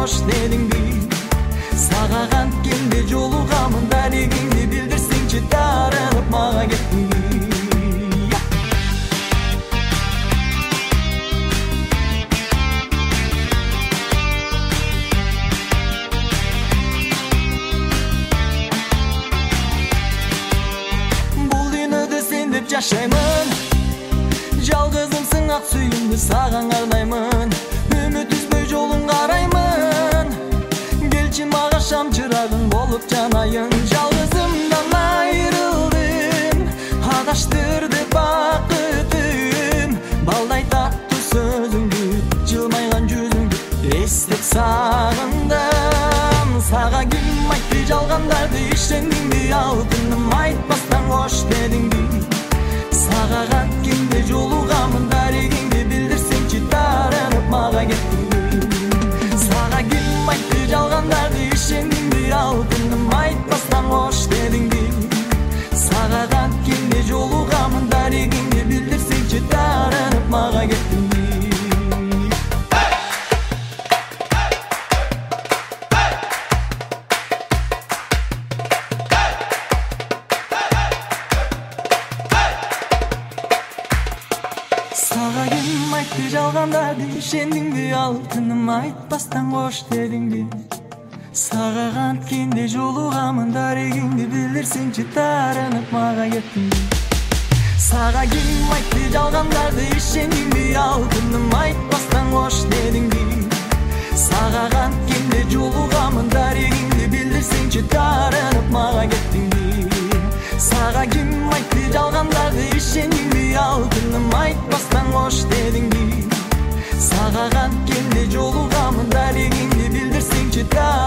кош дедиңби сага канткенде жолугамын дарегиңди билдирсеңчи таарынып мага кеттиңби бул дүйнөдө сен деп жашаймын жалгызымсың ак сүйүмдү сага каалаймын үмүт үзбөй жолун караймын келчи мага шам чырагың болуп жанайын жалгызымдан айрылдым адаштырды бакытым балдай таттуу сөзүңдү жылмайган жүзүңдү эстеп сагындым сага ким айтты жалгандарды ишендиңби алтыным айтпастан кош дедиңби сага канткенде жолугамын дарегиңди билдирсеңчи таарынып мага кеттиңби сага ким айтты жалгандарды ишендиңби алтыным айтпастан кош дедиңби сага канткенде жолугамын дарегиңди билдирсеңчи таарынып мага кеттиңби сага ким айтты жалгандарды ишендиңби алтыным айтпастан кош дедиңби сага канткенде жолугамын дарегиңди билдирсеңчи таарынып мага кеттиңби сага ким айтты жалгандарды ишендиңби алтыным айтпастан кош дедиңби сага канткенде жолугамын дарегиңди билдирсеңчи таарынып мага кеттиңби сага ким айтты жалгандарды ишендиңби алтыным айтпастан кош дедиңби сага канткенде жолугамын дарегиңди билдирсеңчи